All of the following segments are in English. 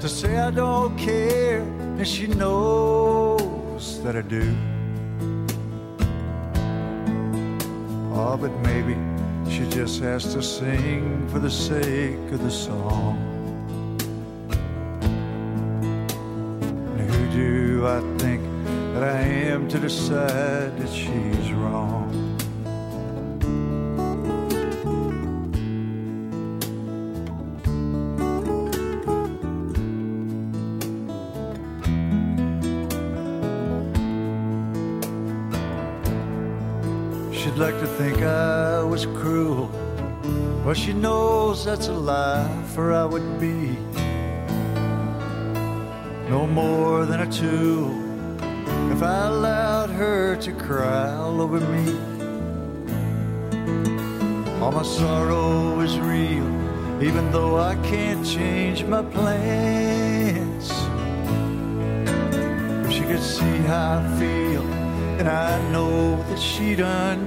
to say I don't care, and she knows that I do. Oh, but maybe she just has to sing for the sake of the song. And who do I think that I am to decide that she's wrong? She'd like to think I was cruel. Well, she knows that's a lie, for I would be no more than a tool if I allowed her to cry all over me. All my sorrow is real, even though I can't change my plans. If she could see how I feel, and I know that she'd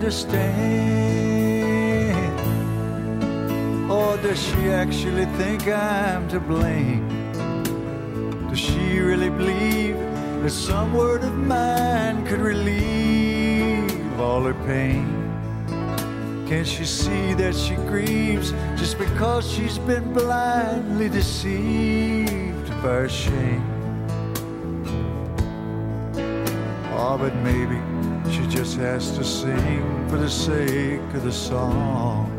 understand. Or does she actually think I'm to blame? Does she really believe that some word of mine could relieve all her pain? Can't she see that she grieves just because she's been blindly deceived by her shame? Oh, but maybe she just has to sing for the sake of the song.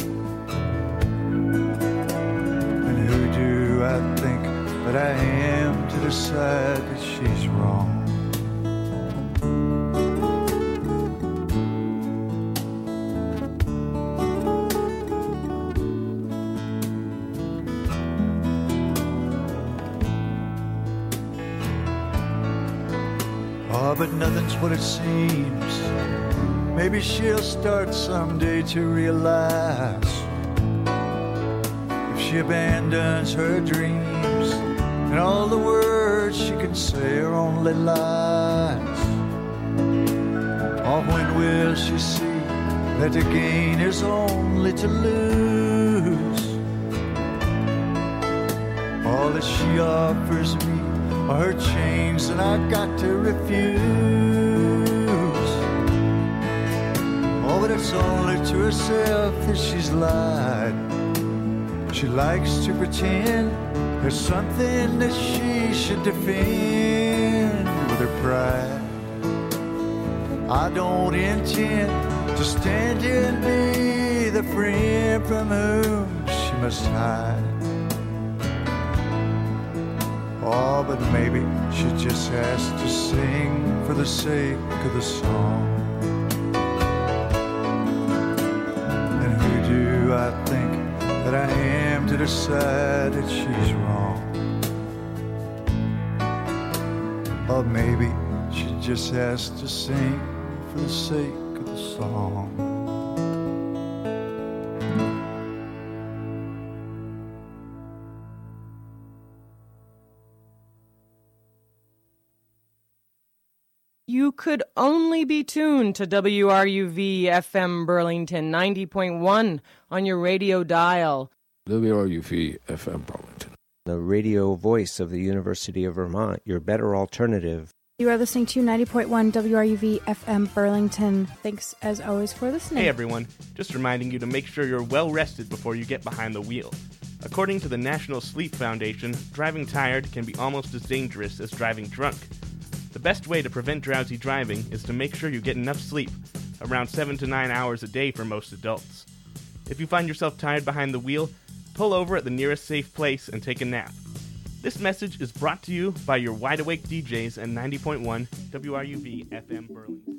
And who do I think that I am to decide that she's wrong? Oh, but nothing's what it seems. Maybe she'll start someday to realize if she abandons her dreams and all the words she can say are only lies. Oh, when will she see that to gain is only to lose? All that she offers me are her chains, and I got to refuse. Oh, but it's only to herself that she's lied. She likes to pretend there's something that she should defend with her pride. I don't intend to stand here and be the friend from whom she must hide. Oh, but maybe she just has to sing for the sake of the song. And who do I think that I am to decide that she's wrong? Or maybe she just has to sing for the sake of the song. You could only be tuned to WRUV FM Burlington 90.1 on your radio dial. WRUV FM Burlington, the radio voice of the University of Vermont, your better alternative. You are listening to 90.1 WRUV FM Burlington. Thanks, as always, for listening. Hey, everyone. Just reminding you to make sure you're well rested before you get behind the wheel. According to the National Sleep Foundation, driving tired can be almost as dangerous as driving drunk. The best way to prevent drowsy driving is to make sure you get enough sleep, around 7 to 9 hours a day for most adults. If you find yourself tired behind the wheel, pull over at the nearest safe place and take a nap. This message is brought to you by your Wide Awake DJs and 90.1 WRUV FM Burlington.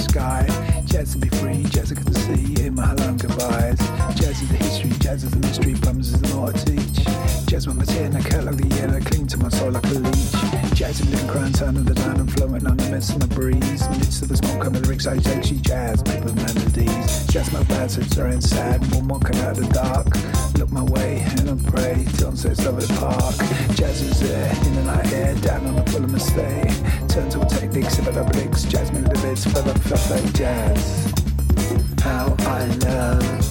sky. Jazz to be free, jazz I can see in my hello goodbyes. Jazz is the history, jazz is the mystery, promises the more to teach. Jazz with my tear in a cut like the yellow, cling to my soul like a leech. Jazz in living crown, turn of the down and flowing on the midst of the breeze. Midst of the smoke, coming the ringside, she jazz, people melodies. Jazz my bad, so it's sad, one walking out of the dark. Look my way and I pray till sunsets over the park. Jazz is there, in the night air, down on the full of mistake. Turn to a technique, sip at the blicks, jazz melody bits, fell like jazz. How I love